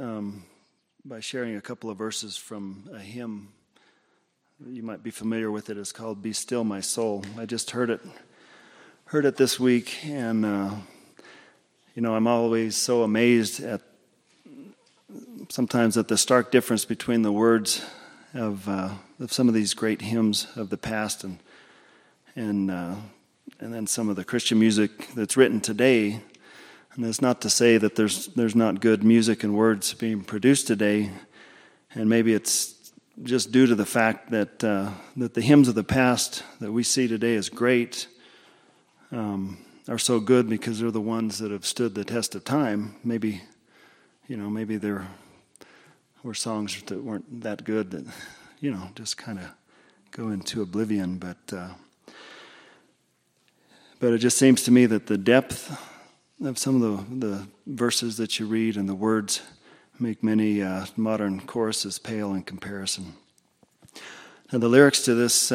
by sharing a couple of verses from a hymn. You might be familiar with it. It's called "Be Still My Soul." I just heard it this week, and I'm always so amazed at sometimes at the stark difference between the words of some of these great hymns of the past and then some of the Christian music that's written today. And it's not to say that there's not good music and words being produced today, and maybe it's just due to the fact that the hymns of the past that we see today as great are so good because they're the ones that have stood the test of time. Maybe there were songs that weren't that good that just kind of go into oblivion. But it just seems to me that the depth of some of the verses that you read and the words make many modern choruses pale in comparison. Now, the lyrics to this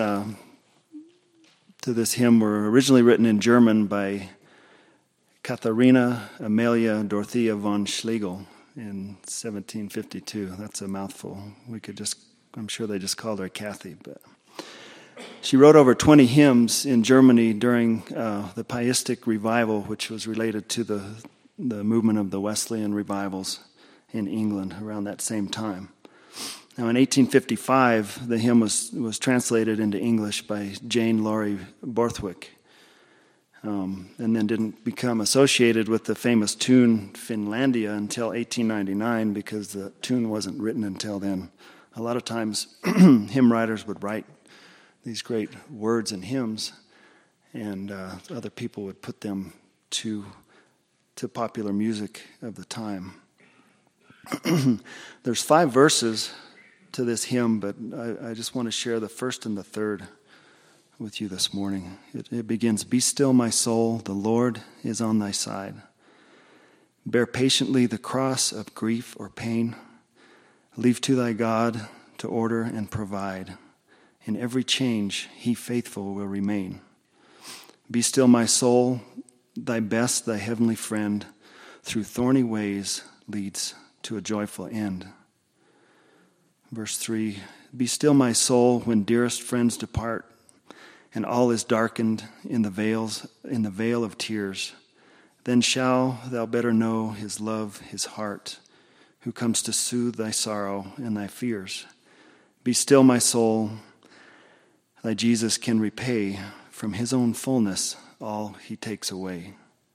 hymn were originally written in German by Katharina Amalia Dorothea von Schlegel in 1752. That's a mouthful. I'm sure they just called her Kathy, but she wrote over 20 hymns in Germany during the Pietistic revival, which was related to the movement of the Wesleyan revivals in England around that same time. Now, in 1855, the hymn was translated into English by Jane Laurie Borthwick, and then didn't become associated with the famous tune Finlandia until 1899 because the tune wasn't written until then. A lot of times, hymn writers would write these great words and hymns, and other people would put them to popular music of the time. There's 5 verses to this hymn, but I just want to share the first and the third with you this morning. It begins, "Be still, my soul, the Lord is on thy side. Bear patiently the cross of grief or pain. Leave to thy God to order and provide. In every change he faithful will remain. Be still, my soul, thy best, thy heavenly friend, through thorny ways leads to a joyful end." Verse 3, "Be still, my soul, when dearest friends depart, and all is darkened in the veil of tears. Then shall thou better know his love, his heart, who comes to soothe thy sorrow and thy fears. Be still, my soul, thy Jesus can repay from his own fullness all he takes away."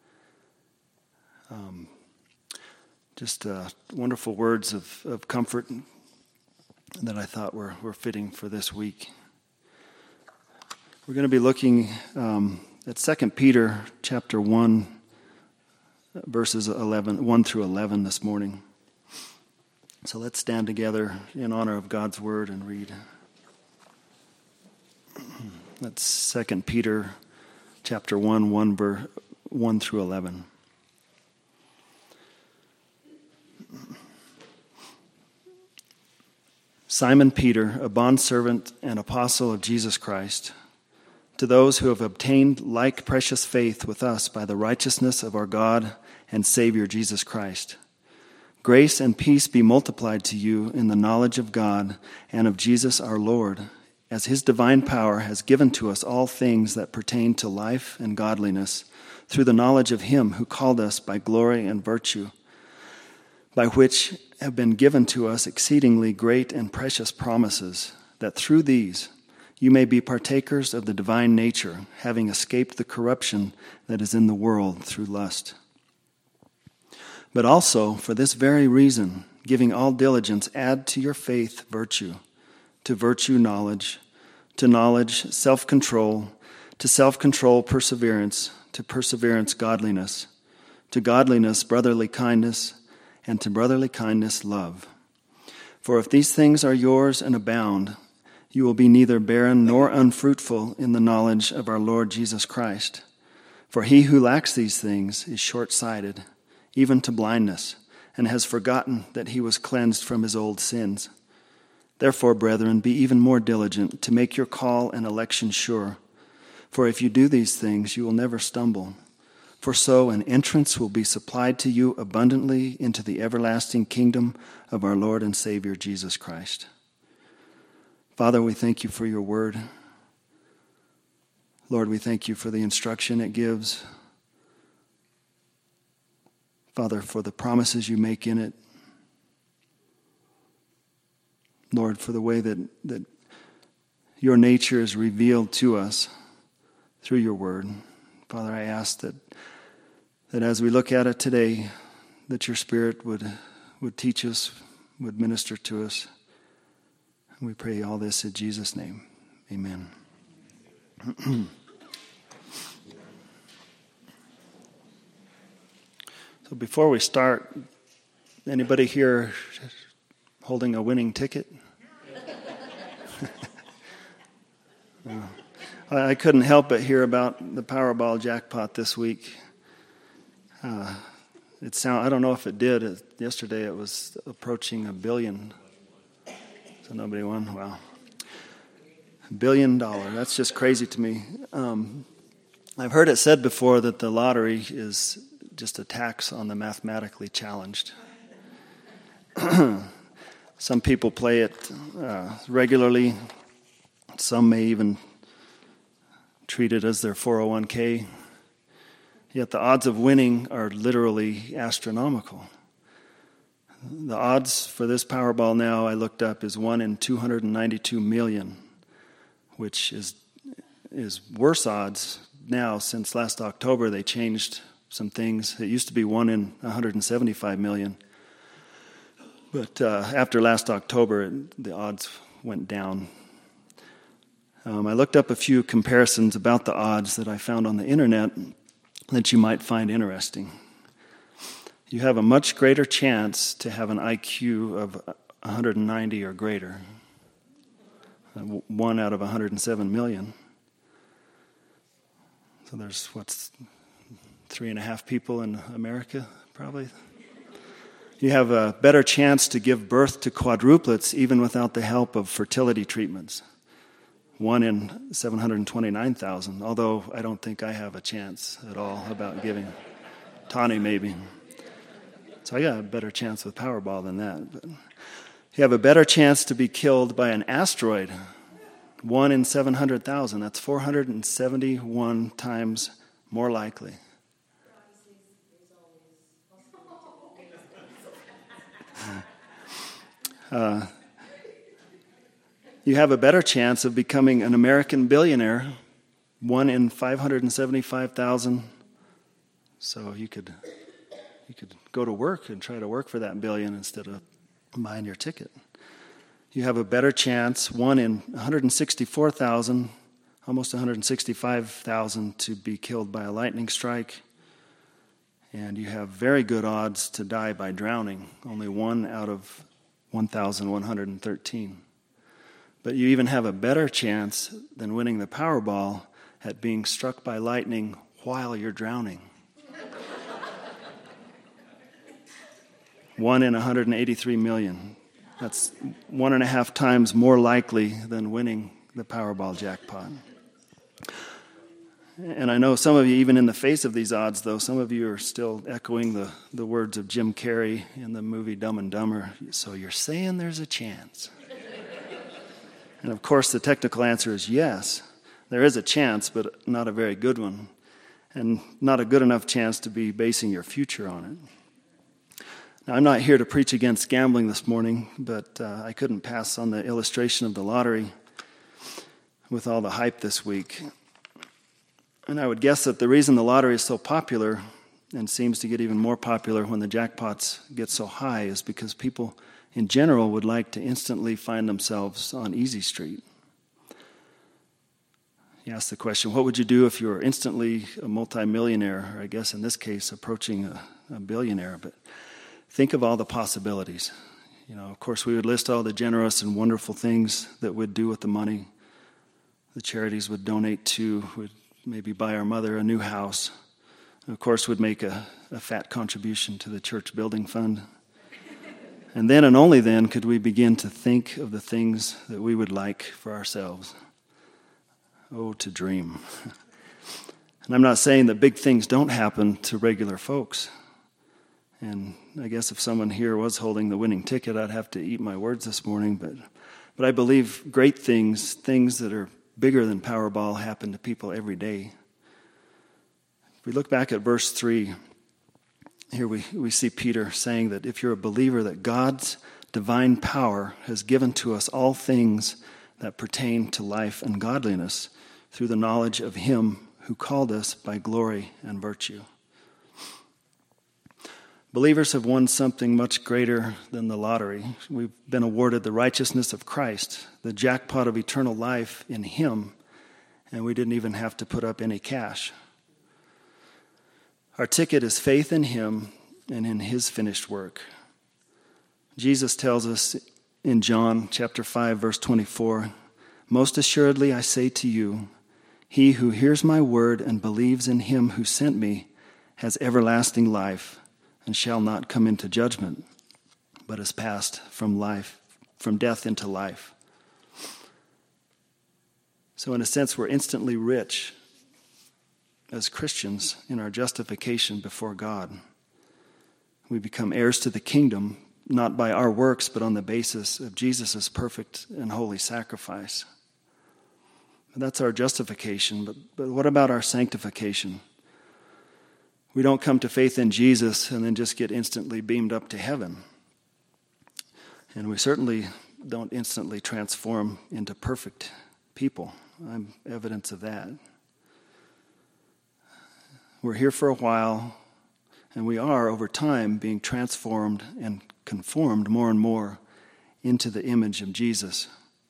Just wonderful words of comfort that I thought were fitting for this week. We're going to be looking at 2 Peter chapter 1, verses 1 through 11 this morning. So let's stand together in honor of God's word and read. That's 2 Peter chapter 1, 1 through 11. Simon Peter, a bondservant and apostle of Jesus Christ, to those who have obtained like precious faith with us by the righteousness of our God and Savior Jesus Christ. Grace and peace be multiplied to you in the knowledge of God and of Jesus our Lord, as his divine power has given to us all things that pertain to life and godliness, through the knowledge of him who called us by glory and virtue, by which have been given to us exceedingly great and precious promises, that through these you may be partakers of the divine nature, having escaped the corruption that is in the world through lust. But also, for this very reason, giving all diligence, add to your faith virtue, to virtue knowledge, to knowledge self-control, to self-control perseverance, to perseverance godliness, to godliness brotherly kindness, and to brotherly kindness love. For if these things are yours and abound, you will be neither barren nor unfruitful in the knowledge of our Lord Jesus Christ. For he who lacks these things is short-sighted, even to blindness, and has forgotten that he was cleansed from his old sins. Therefore, brethren, be even more diligent to make your call and election sure. For if you do these things, you will never stumble. For so an entrance will be supplied to you abundantly into the everlasting kingdom of our Lord and Savior Jesus Christ. Father, we thank you for your word. Lord, we thank you for the instruction it gives. Father, for the promises you make in it. Lord, for the way that your nature is revealed to us through your word. Father, I ask that as we look at it today, that your Spirit would teach us, would minister to us. And we pray all this in Jesus' name. Amen. So before we start, anybody here holding a winning ticket? I couldn't help but hear about the Powerball jackpot this week. I don't know if it did. Yesterday it was approaching $1 billion. So nobody won? Wow. $1 billion. That's just crazy to me. I've heard it said before that the lottery is just a tax on the mathematically challenged. Some people play it regularly. Some may even treat it as their 401k. Yet the odds of winning are literally astronomical. The odds for this Powerball now, I looked up, is 1 in 292 million, which is worse odds now. Since last October, they changed some things. It used to be 1 in 175 million. But after last October, the odds went down. I looked up a few comparisons about the odds that I found on the internet that you might find interesting. You have a much greater chance to have an IQ of 190 or greater. 1 out of 107 million. So there's, 3.5 people in America, probably? You have a better chance to give birth to quadruplets even without the help of fertility treatments. 1 in 729,000, although I don't think I have a chance at all about giving. Tawny, maybe. So I got a better chance with Powerball than that. But you have a better chance to be killed by an asteroid. 1 in 700,000. That's 471 times more likely. You have a better chance of becoming an American billionaire, 1 in 575,000. So you could go to work and try to work for that billion instead of buying your ticket. You have a better chance, 1 in 164,000, almost 165,000, to be killed by a lightning strike. And you have very good odds to die by drowning, only 1 out of 1,113. But you even have a better chance than winning the Powerball at being struck by lightning while you're drowning. 1 in 183 million. That's 1.5 times more likely than winning the Powerball jackpot. And I know some of you, even in the face of these odds, though, some of you are still echoing the words of Jim Carrey in the movie Dumb and Dumber. So you're saying there's a chance. And of course, the technical answer is yes. There is a chance, but not a very good one. And not a good enough chance to be basing your future on it. Now, I'm not here to preach against gambling this morning, but I couldn't pass on the illustration of the lottery with all the hype this week. And I would guess that the reason the lottery is so popular and seems to get even more popular when the jackpots get so high is because people in general would like to instantly find themselves on Easy Street. You ask the question, what would you do if you were instantly a multimillionaire, or I guess in this case approaching a billionaire? But think of all the possibilities. Of course, we would list all the generous and wonderful things that we'd do with the money. The charities would donate to, would maybe buy our mother a new house. And of course, would make a fat contribution to the church building fund. And then and only then could we begin to think of the things that we would like for ourselves. Oh, to dream. And I'm not saying that big things don't happen to regular folks. And I guess if someone here was holding the winning ticket, I'd have to eat my words this morning. But I believe great things, things that are bigger than Powerball, happen to people every day. If we look back at verse 3, here we see Peter saying that if you're a believer, that God's divine power has given to us all things that pertain to life and godliness through the knowledge of him who called us by glory and virtue. Believers have won something much greater than the lottery. We've been awarded the righteousness of Christ, the jackpot of eternal life in him, and we didn't even have to put up any cash. Our ticket is faith in him and in his finished work. Jesus tells us in John chapter 5, verse 24, "Most assuredly I say to you, he who hears my word and believes in him who sent me has everlasting life and shall not come into judgment, but is passed from death into life." So in a sense, we're instantly rich as Christians in our justification before God. We become heirs to the kingdom, not by our works, but on the basis of Jesus' perfect and holy sacrifice. And that's our justification, but what about our sanctification? We don't come to faith in Jesus and then just get instantly beamed up to heaven. And we certainly don't instantly transform into perfect people. I'm evidence of that. We're here for a while, and we are, over time, being transformed and conformed more and more into the image of Jesus.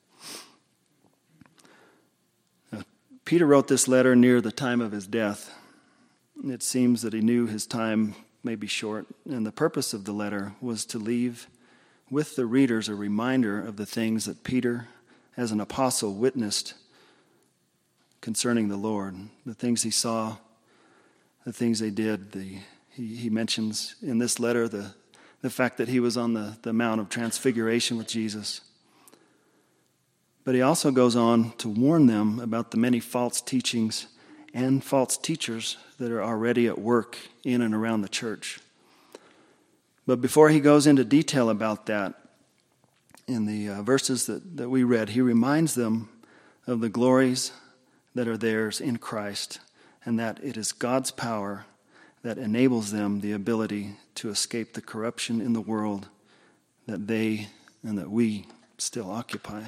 Peter wrote this letter near the time of his death. It seems that he knew his time may be short, and the purpose of the letter was to leave with the readers a reminder of the things that Peter, as an apostle, witnessed concerning the Lord, the things he saw, the things they did. He mentions in this letter the fact that he was on the Mount of Transfiguration with Jesus. But he also goes on to warn them about the many false teachings and false teachers that are already at work in and around the church. But before he goes into detail about that, in the verses that we read, he reminds them of the glories that are theirs in Christ, and that it is God's power that enables them the ability to escape the corruption in the world that they and that we still occupy.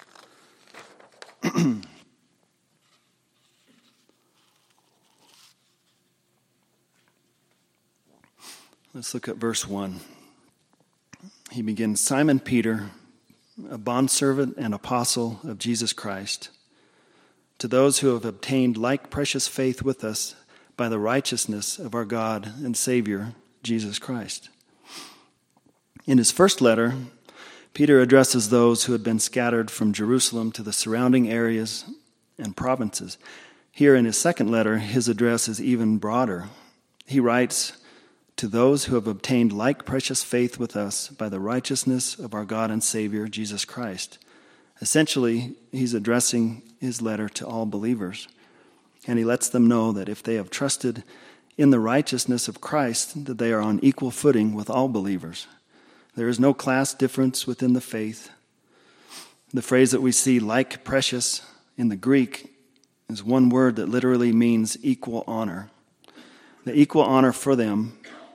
Let's look at verse 1. He begins, "Simon Peter, a bondservant and apostle of Jesus Christ, to those who have obtained like precious faith with us by the righteousness of our God and Savior, Jesus Christ." In his first letter, Peter addresses those who had been scattered from Jerusalem to the surrounding areas and provinces. Here in his second letter, his address is even broader. He writes, "To those who have obtained like precious faith with us by the righteousness of our God and Savior, Jesus Christ." Essentially, he's addressing his letter to all believers. And he lets them know that if they have trusted in the righteousness of Christ, that they are on equal footing with all believers. There is no class difference within the faith. The phrase that we see, "like precious," in the Greek is one word that literally means equal honor. The equal honor for them,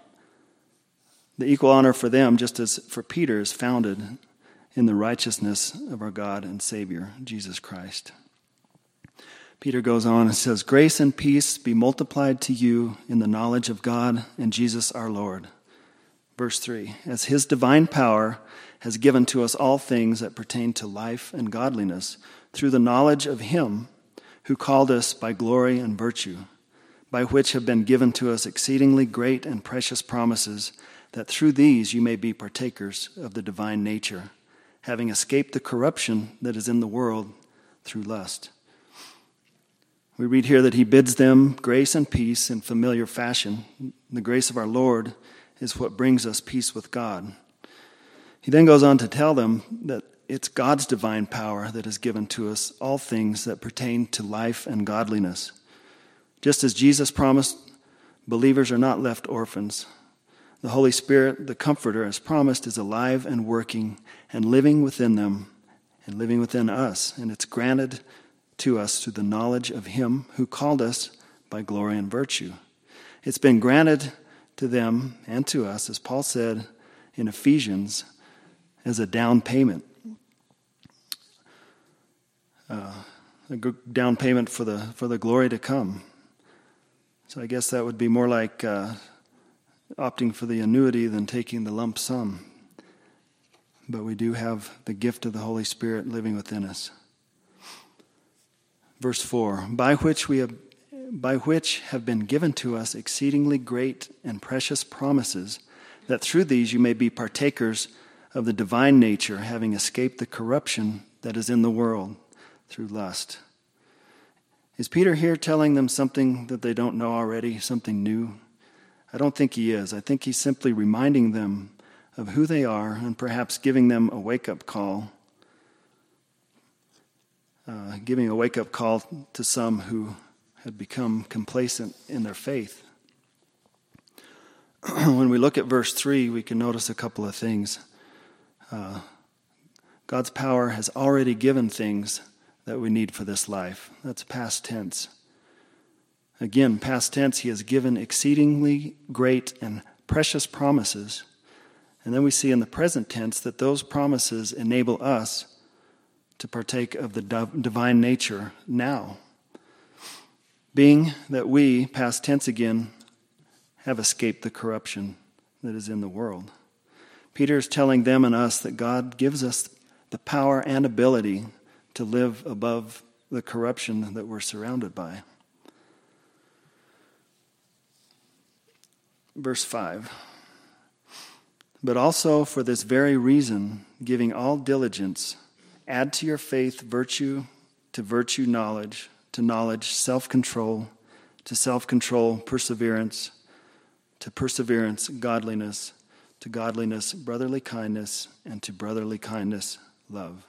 just as for Peter, is founded in the righteousness of our God and Savior, Jesus Christ. Peter goes on and says, "Grace and peace be multiplied to you in the knowledge of God and Jesus our Lord." Verse 3, "As his divine power has given to us all things that pertain to life and godliness, through the knowledge of him who called us by glory and virtue, by which have been given to us exceedingly great and precious promises, that through these you may be partakers of the divine nature, having escaped the corruption that is in the world through lust." We read here that he bids them grace and peace in familiar fashion. The grace of our Lord is what brings us peace with God. He then goes on to tell them that it's God's divine power that has given to us all things that pertain to life and godliness, Just as Jesus promised, believers are not left orphans. The Holy Spirit, the Comforter, as promised, is alive and working and living within them and living within us. And it's granted to us through the knowledge of Him who called us by glory and virtue. It's been granted to them and to us, as Paul said in Ephesians, as a down payment. A down payment for the glory to come. So I guess that would be more like opting for the annuity than taking the lump sum. But we do have the gift of the Holy Spirit living within us. Verse 4, by which have been given to us exceedingly great and precious promises, that through these you may be partakers of the divine nature, having escaped the corruption that is in the world through lust. Is Peter here telling them something that they don't know already, something new? I don't think he is. I think he's simply reminding them of who they are and perhaps giving them a wake-up call. Giving a wake-up call to some who had become complacent in their faith. When we look at verse 3, we can notice a couple of things. God's power has already given things that we need for this life. That's past tense. Again, past tense, He has given exceedingly great and precious promises. And then we see in the present tense that those promises enable us to partake of the divine nature now. Being that we, past tense again, have escaped the corruption that is in the world. Peter is telling them and us that God gives us the power and ability to live above the corruption that we're surrounded by. Verse 5. But also for this very reason, giving all diligence, add to your faith virtue, to virtue knowledge, to knowledge self-control, to self-control perseverance, to perseverance godliness, to godliness brotherly kindness, and to brotherly kindness love.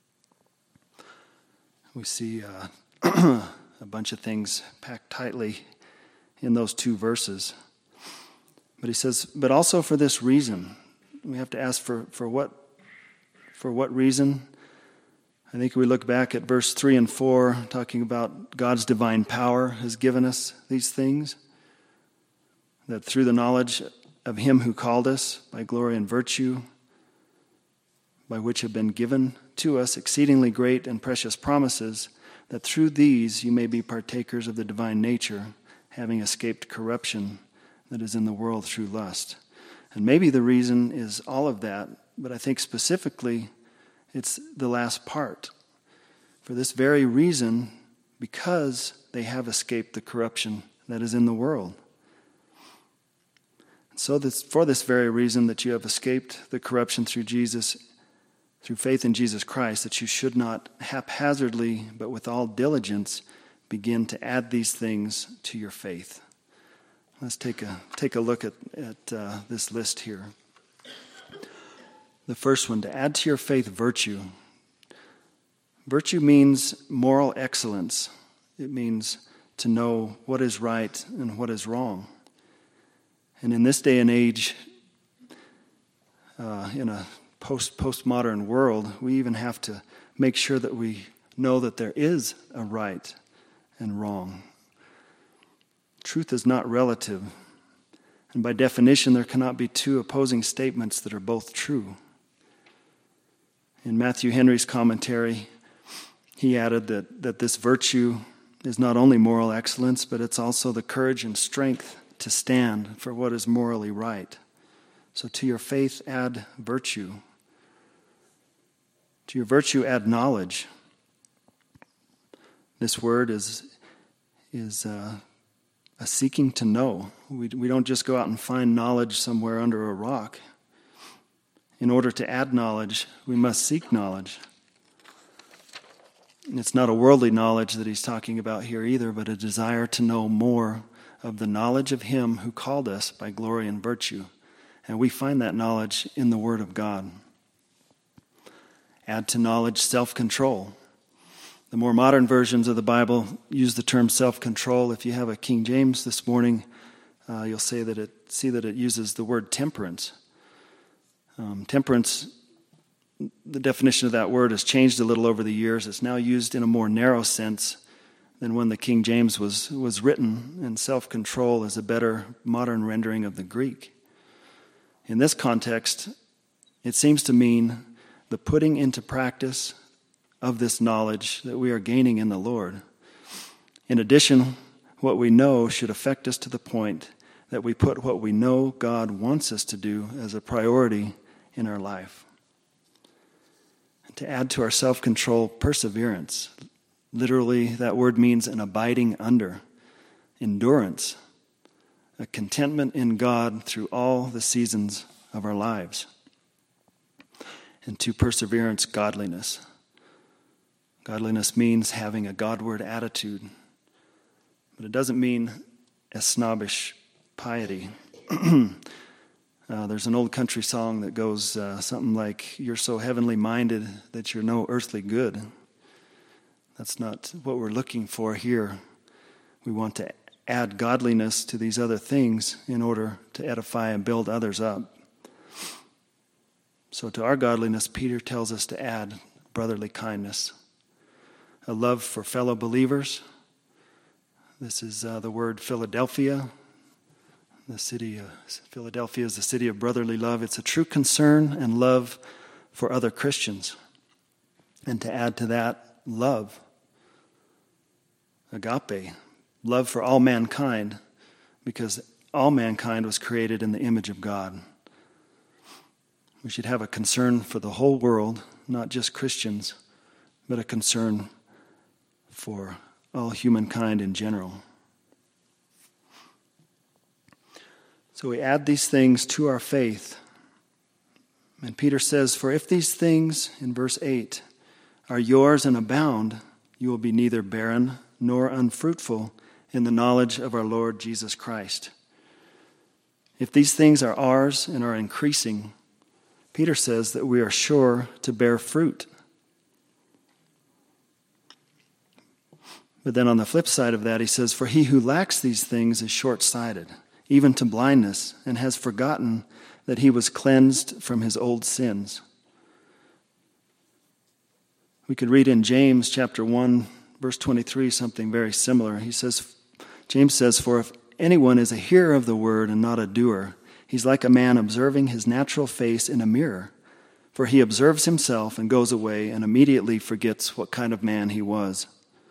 We see a bunch of things packed tightly in those two verses. But he says, but also for this reason. We have to ask for what reason? I think we look back at verse 3 and 4, talking about God's divine power has given us these things. That through the knowledge of Him who called us by glory and virtue, by which have been given to us exceedingly great and precious promises, that through these you may be partakers of the divine nature, having escaped corruption that is in the world through lust. And maybe the reason is all of that, but I think specifically it's the last part. For this very reason, because they have escaped the corruption that is in the world. So for this very reason that you have escaped the corruption through Jesus, through faith in Jesus Christ, that you should not haphazardly, but with all diligence, begin to add these things to your faith. Let's take a look at this list here. The first one, to add to your faith virtue. Virtue means moral excellence. It means to know what is right and what is wrong. And in this day and age, in a postmodern world, we even have to make sure that we know that there is a right and wrong. Truth is not relative. And by definition, there cannot be two opposing statements that are both true. In Matthew Henry's commentary, he added that this virtue is not only moral excellence, but it's also the courage and strength to stand for what is morally right. So to your faith, add virtue. To your virtue, add knowledge. This word is a seeking to know. We don't just go out and find knowledge somewhere under a rock. In order to add knowledge, we must seek knowledge. And it's not a worldly knowledge that he's talking about here either, but a desire to know more of the knowledge of Him who called us by glory and virtue. And we find that knowledge in the Word of God. Add to knowledge self-control. The more modern versions of the Bible use the term self-control. If you have a King James this morning, you'll see that it uses the word temperance. Temperance, the definition of that word has changed a little over the years. It's now used in a more narrow sense than when the King James was written, and self-control is a better modern rendering of the Greek. In this context, it seems to mean the putting into practice of this knowledge that we are gaining in the Lord. In addition, what we know should affect us to the point that we put what we know God wants us to do as a priority in our life. And to add to our self-control, perseverance. Literally, that word means an abiding under, endurance, a contentment in God through all the seasons of our lives. And to perseverance, godliness. Godliness means having a Godward attitude, but it doesn't mean a snobbish piety. There's an old country song that goes something like, "You're so heavenly minded that you're no earthly good." That's not what we're looking for here. We want to add godliness to these other things in order to edify and build others up. So to our godliness, Peter tells us to add brotherly kindness, a love for fellow believers. This is the word Philadelphia. The city of Philadelphia is the city of brotherly love. It's a true concern and love for other Christians. And to add to that, love. Agape, love for all mankind, because all mankind was created in the image of God. We should have a concern for the whole world, not just Christians, but a concern for all humankind in general. So we add these things to our faith. And Peter says, "For if these things," in verse 8, "are yours and abound, you will be neither barren nor unfruitful in the knowledge of our Lord Jesus Christ." If these things are ours and are increasing, Peter says that we are sure to bear fruit. But then on the flip side of that, he says, "For he who lacks these things is short-sighted, even to blindness, and has forgotten that he was cleansed from his old sins." We could read in James chapter 1, verse 23, something very similar. James says, "For if anyone is a hearer of the word and not a doer, he's like a man observing his natural face in a mirror. For he observes himself and goes away and immediately forgets what kind of man he was."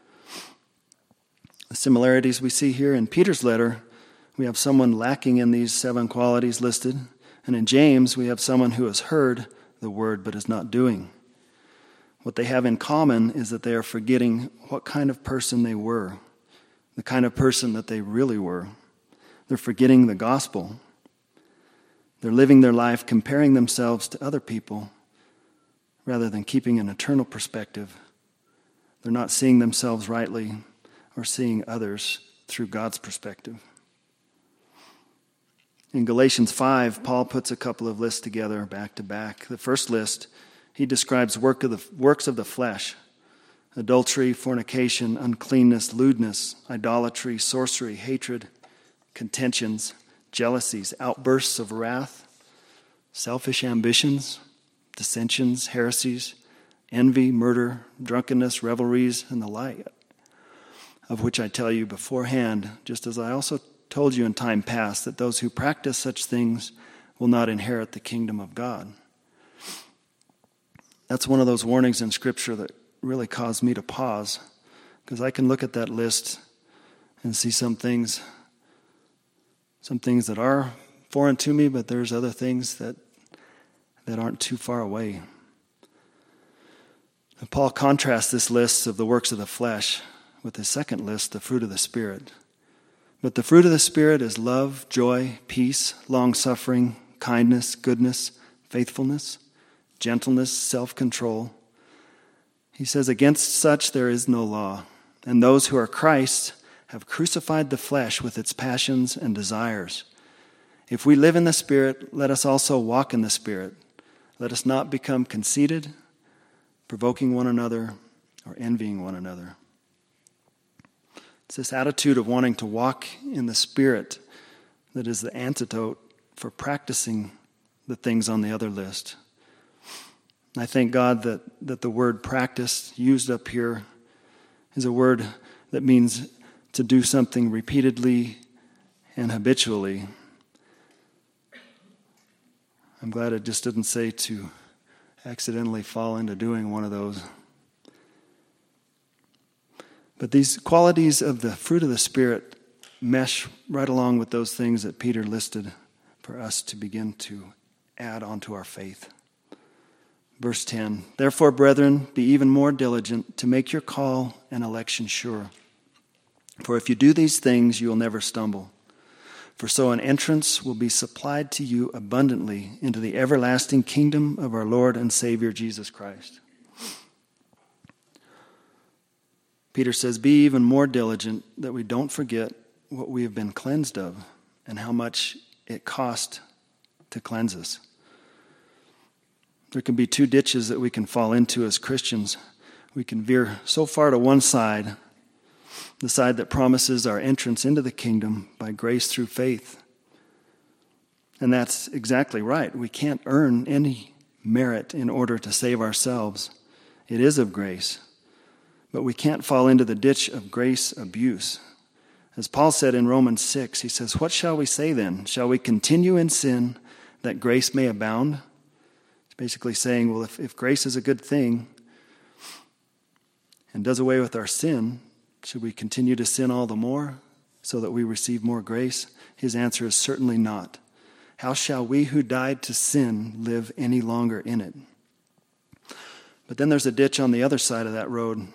The similarities we see here in Peter's letter, we have someone lacking in these 7 qualities listed. And in James, we have someone who has heard the word but is not doing. What they have in common is that they are forgetting what kind of person they were, the kind of person that they really were. They're forgetting the gospel. They're living their life comparing themselves to other people rather than keeping an eternal perspective. They're not seeing themselves rightly or seeing others through God's perspective. In Galatians 5, Paul puts a couple of lists together back to back. The first list, he describes works of the flesh: adultery, fornication, uncleanness, lewdness, idolatry, sorcery, hatred, contentions, jealousies, outbursts of wrath, selfish ambitions, dissensions, heresies, envy, murder, drunkenness, revelries, and the like, of which I tell you beforehand, just as I also told you in time past, that those who practice such things will not inherit the kingdom of God. That's one of those warnings in Scripture that really caused me to pause, because I can look at that list and see some things that are foreign to me, but there's other things that aren't too far away. And Paul contrasts this list of the works of the flesh with his second list, the fruit of the Spirit. But the fruit of the Spirit is love, joy, peace, long-suffering, kindness, goodness, faithfulness, gentleness, self-control. He says, "Against such there is no law, and those who are Christ's have crucified the flesh with its passions and desires. If we live in the Spirit, let us also walk in the Spirit. Let us not become conceited, provoking one another, or envying one another. It's this attitude of wanting to walk in the Spirit that is the antidote for practicing the things on the other list. And I thank God that the word practice used up here is a word that means to do something repeatedly and habitually. I'm glad it just didn't say to accidentally fall into doing one of those. But these qualities of the fruit of the Spirit mesh right along with those things that Peter listed for us to begin to add onto our faith. Verse 10, "Therefore, brethren, be even more diligent to make your call and election sure. For if you do these things, you will never stumble. For so an entrance will be supplied to you abundantly into the everlasting kingdom of our Lord and Savior Jesus Christ." Peter says, be even more diligent that we don't forget what we have been cleansed of and how much it cost to cleanse us. There can be two ditches that we can fall into as Christians. We can veer so far to one side, the side that promises our entrance into the kingdom by grace through faith. And that's exactly right. We can't earn any merit in order to save ourselves. It is of grace. But we can't fall into the ditch of grace abuse. As Paul said in Romans 6, he says, "What shall we say then? Shall we continue in sin that grace may abound?" It's basically saying, well, if grace is a good thing and does away with our sin, should we continue to sin all the more so that we receive more grace? His answer is certainly not. How shall we who died to sin live any longer in it? But then there's a ditch on the other side of that road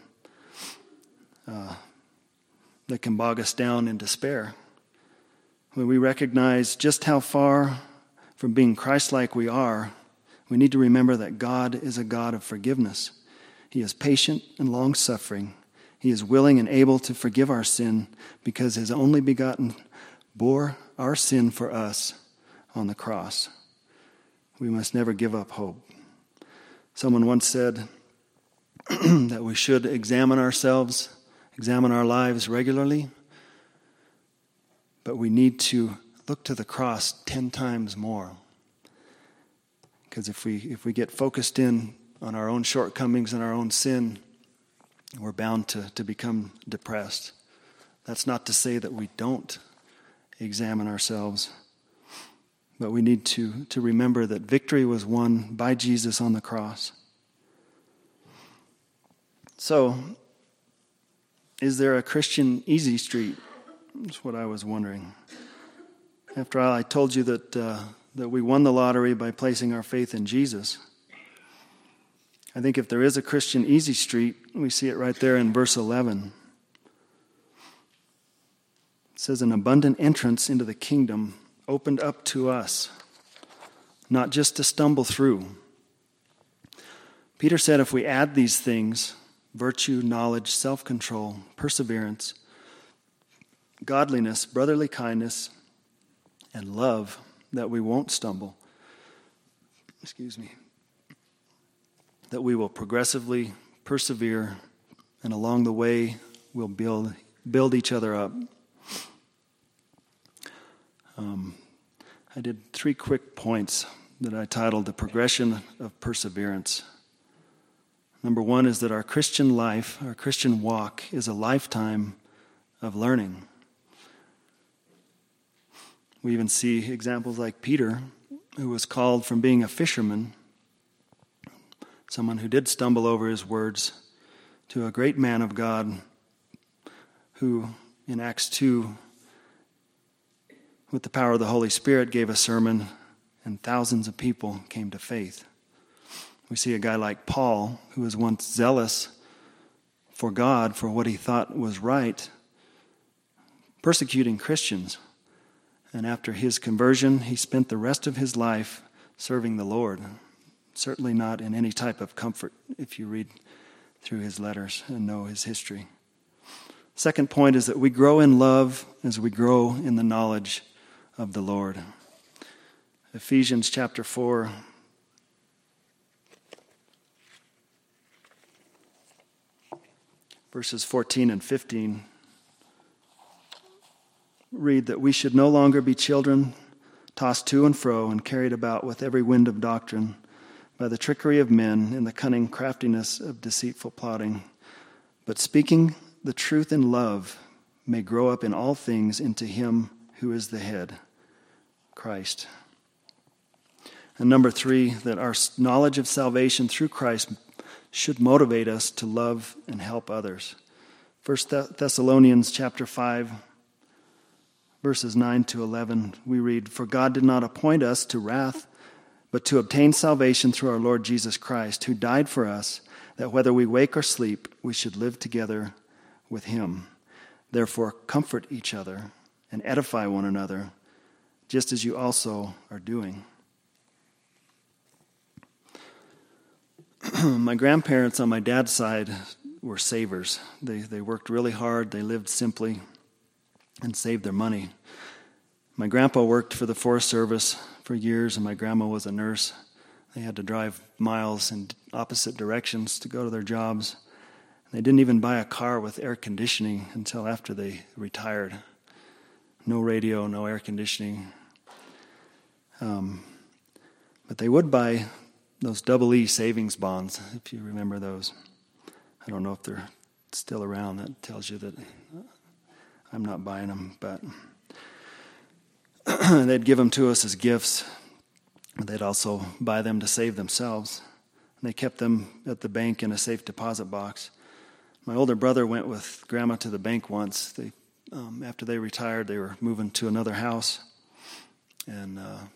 that can bog us down in despair. When we recognize just how far from being Christ-like we are, we need to remember that God is a God of forgiveness. He is patient and long-suffering. He is willing and able to forgive our sin because his only begotten bore our sin for us on the cross. We must never give up hope. Someone once said that we should examine ourselves, examine our lives regularly, but we need to look to the cross 10 times more. Because if we get focused in on our own shortcomings and our own sin, we're bound to become depressed. That's not to say that we don't examine ourselves, but we need to remember that victory was won by Jesus on the cross. So, is there a Christian easy street? That's what I was wondering. After all, I told you that we won the lottery by placing our faith in Jesus. I think if there is a Christian easy street, we see it right there in verse 11. It says, "An abundant entrance into the kingdom opened up to us, not just to stumble through." Peter said if we add these things, virtue, knowledge, self-control, perseverance, godliness, brotherly kindness, and love, that we won't stumble. That we will progressively persevere, and along the way we'll build each other up. I did 3 quick points that I titled The Progression of Perseverance. Number 1 is that our Christian life, our Christian walk, is a lifetime of learning. We even see examples like Peter, who was called from being a fisherman, someone who did stumble over his words, to a great man of God who, in Acts 2, with the power of the Holy Spirit, gave a sermon and thousands of people came to faith. We see a guy like Paul, who was once zealous for God, for what he thought was right, persecuting Christians. And after his conversion, he spent the rest of his life serving the Lord. Certainly not in any type of comfort if you read through his letters and know his history. Second point is that we grow in love as we grow in the knowledge of the Lord. Ephesians chapter 4. verses 14 and 15, read that we should no longer be children tossed to and fro and carried about with every wind of doctrine by the trickery of men and the cunning craftiness of deceitful plotting, but speaking the truth in love may grow up in all things into him who is the head, Christ. And number 3, that our knowledge of salvation through Christ should motivate us to love and help others. 1 Thessalonians chapter 5, verses 9 to 11, we read, "For God did not appoint us to wrath, but to obtain salvation through our Lord Jesus Christ, who died for us, that whether we wake or sleep, we should live together with him. Therefore, comfort each other and edify one another, just as you also are doing." My grandparents on my dad's side were savers. They worked really hard, they lived simply, and saved their money. My grandpa worked for the Forest Service for years, and my grandma was a nurse. They had to drive miles in opposite directions to go to their jobs. They didn't even buy a car with air conditioning until after they retired. No radio, no air conditioning. But they would buy those EE savings bonds, if you remember those. I don't know if they're still around. That tells you that I'm not buying them, but they'd give them to us as gifts. They'd also buy them to save themselves. And they kept them at the bank in a safe deposit box. My older brother went with Grandma to the bank once. After they retired, they were moving to another house. And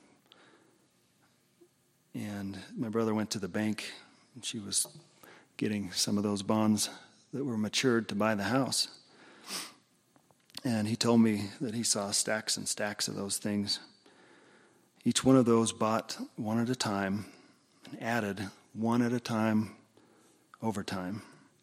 my brother went to the bank, and she was getting some of those bonds that were matured to buy the house. And he told me that he saw stacks and stacks of those things. Each one of those bought one at a time and added one at a time over time.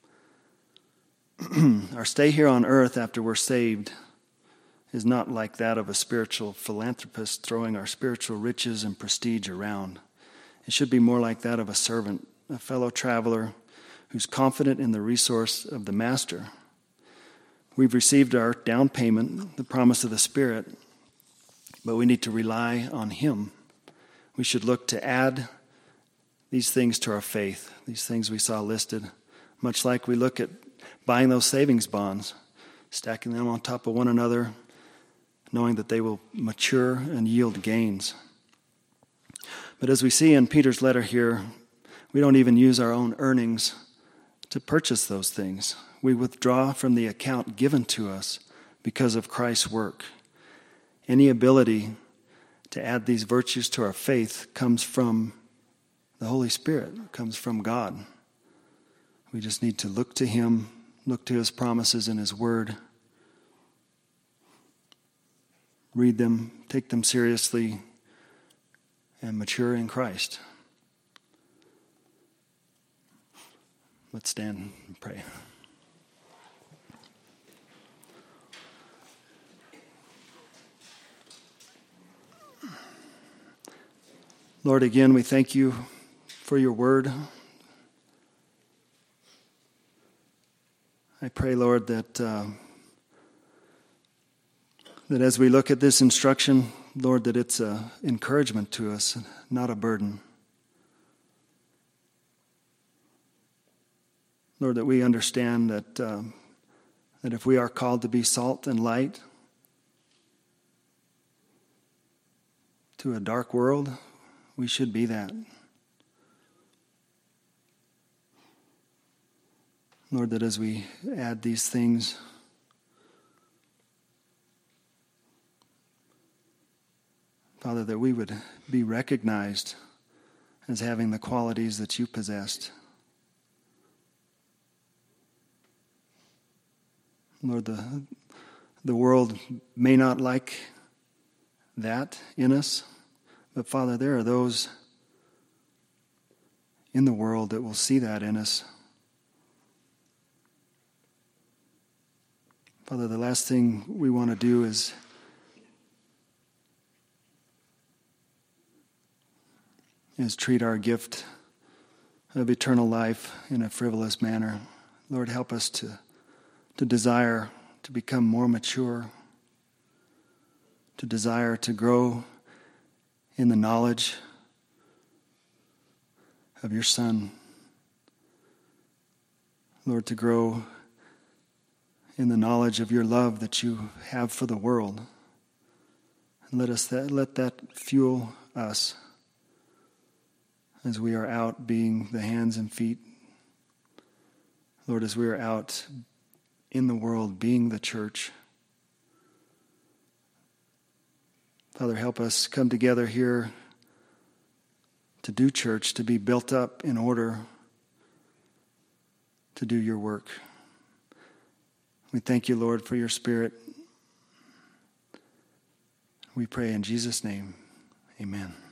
Our stay here on earth after we're saved is not like that of a spiritual philanthropist throwing our spiritual riches and prestige around. It should be more like that of a servant, a fellow traveler who's confident in the resource of the master. We've received our down payment, the promise of the Spirit, but we need to rely on him. We should look to add these things to our faith, these things we saw listed, much like we look at buying those savings bonds, stacking them on top of one another, knowing that they will mature and yield gains. But as we see in Peter's letter here, we don't even use our own earnings to purchase those things. We withdraw from the account given to us because of Christ's work. Any ability to add these virtues to our faith comes from the Holy Spirit, comes from God. We just need to look to him, look to his promises in his word, read them, take them seriously, and mature in Christ. Let's stand and pray. Lord, again, we thank you for your word. I pray, Lord, that as we look at this instruction, Lord, that it's an encouragement to us, not a burden. Lord, that we understand that if we are called to be salt and light to a dark world, we should be that. Lord, that as we add these things, Father, that we would be recognized as having the qualities that you possessed. Lord, the world may not like that in us, but Father, there are those in the world that will see that in us. Father, the last thing we want to do is treat our gift of eternal life in a frivolous manner. Lord, help us to to desire to become more mature, to desire to grow in the knowledge of your Son. Lord, to grow in the knowledge of your love that you have for the world. And let that fuel us as we are out being the hands and feet. Lord, as we are out in the world being the church. Father, help us come together here to do church, to be built up in order to do your work. We thank you, Lord, for your Spirit. We pray in Jesus' name, amen.